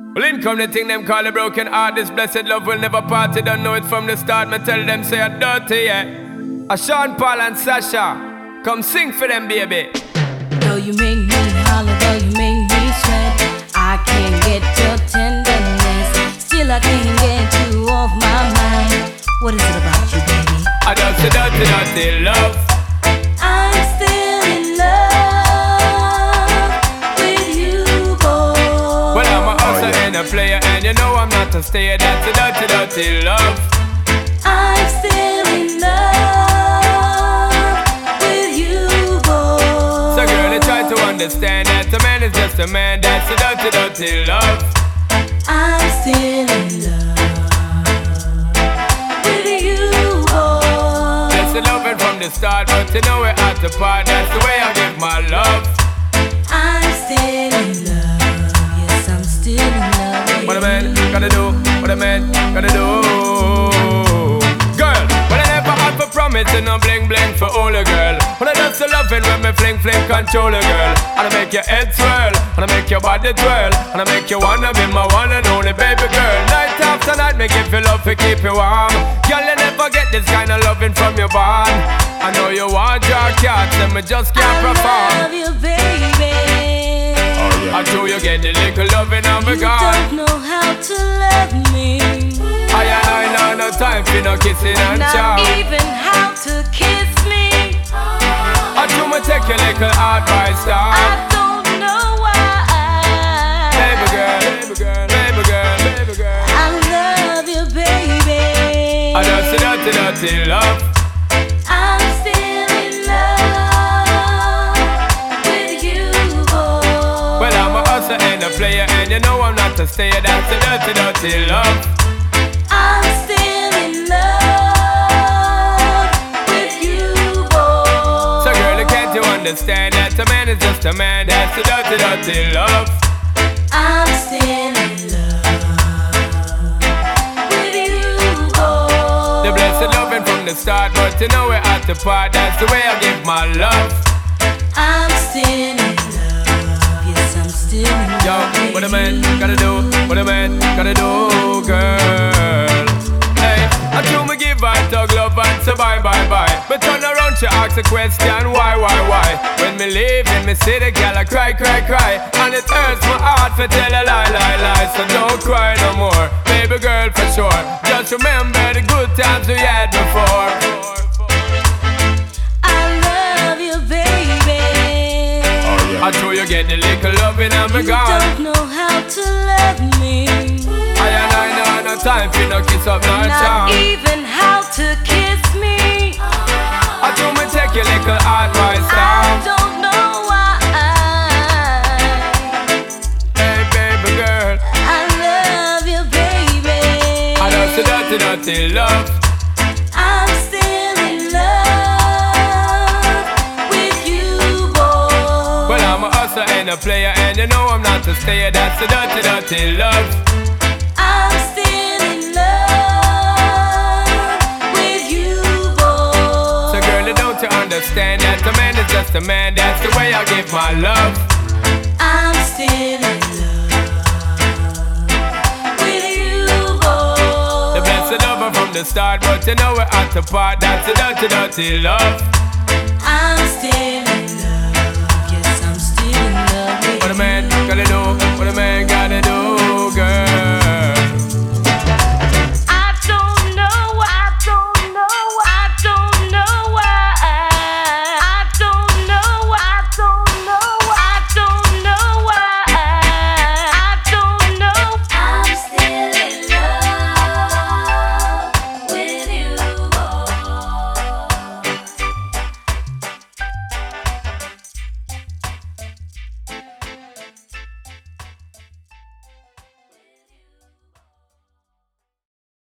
Well, in come the thing them call a broken heart. This blessed love will never part. You don't know it from the start. Me tell them say I'm dirty, yeah. A Sean Paul and Sasha, come sing for them, baby. Though you make me holler, though you make me sweat, I can't get your tenderness. Still I can't get you off my mind. What is it about you, baby? I just a dirty, dirty love. I'm still in love with you, boy. Well, I'm a hustler and a player, and you know I'm not a stayer. That's a dirty, dirty love. I'm still in love with you, boy. So girl, I try to understand that a man is just a man. That's a dirty, dirty love. I'm still in love with you, boy. That's the loving from the start, but you know we're at the part. That's the way I give my love. I'm still in love. Yes, I'm still in love. What a man gotta do, what a man gotta do. Girl, well I never had for promise and no bling bling for all a girl. But I just loving when me fling fling control a girl. And I make your head swirl, and I make your body twirl, and I make you wanna be my one and only baby girl. Night after night, make you feel love to keep you warm. Girl, you never get this kind of loving from your bond. I know you want your cats, and me just can't perform. I love you, baby. I know you get the little loving on me gone. You don't know how to love me. I know no time for no kissing and chow. Not even how to kiss me. I do me take your little advice down. I don't know why. Baby girl, baby girl, baby girl, baby girl. I love you, baby. I just a dirty, dirty love. I'm still in love with you, boy. Well, I'm a hustler and a player, and you know I'm not a stayer. That's a dirty, dirty love. I'm still in love with you, boy. So girl, can't you understand that a man is just a man? That's a dirty, dirty love. I'm still in love with you, boy. The blessed loving from the start, but you know we're at the part. That's the way I give my love. I'm still in love. Yes, I'm still in love. Yo, what a man gotta do, what a man gotta do, girl. Hey, I do me give her tug love and say bye, bye, bye. But turn around, she asks a question, why? When me leaving, me see the girl, I cry. And it hurts my heart to tell a lie. So don't cry no more, baby girl, for sure. Just remember the good times we had before. I love you, baby. I know you get the little loving and me gone. You don't know how to love me. I know no time for no kiss up, no Not charm. even how to kiss me. I do me take your little advice down. I don't know why. Hey baby girl, I love you, baby. I know so dirty, dirty love. I'm still in love with you, boy. Well, I'm a hustler and a player, and you know I'm not a stayer. That's a dirty, dirty love. I'm still in love with you, boy. So girl, don't you understand that a man is just a man? That's the way I give my love. I'm still in love with you, boy. The blessed lover from the start, but you know we're at the part. That's a dirty, dirty love.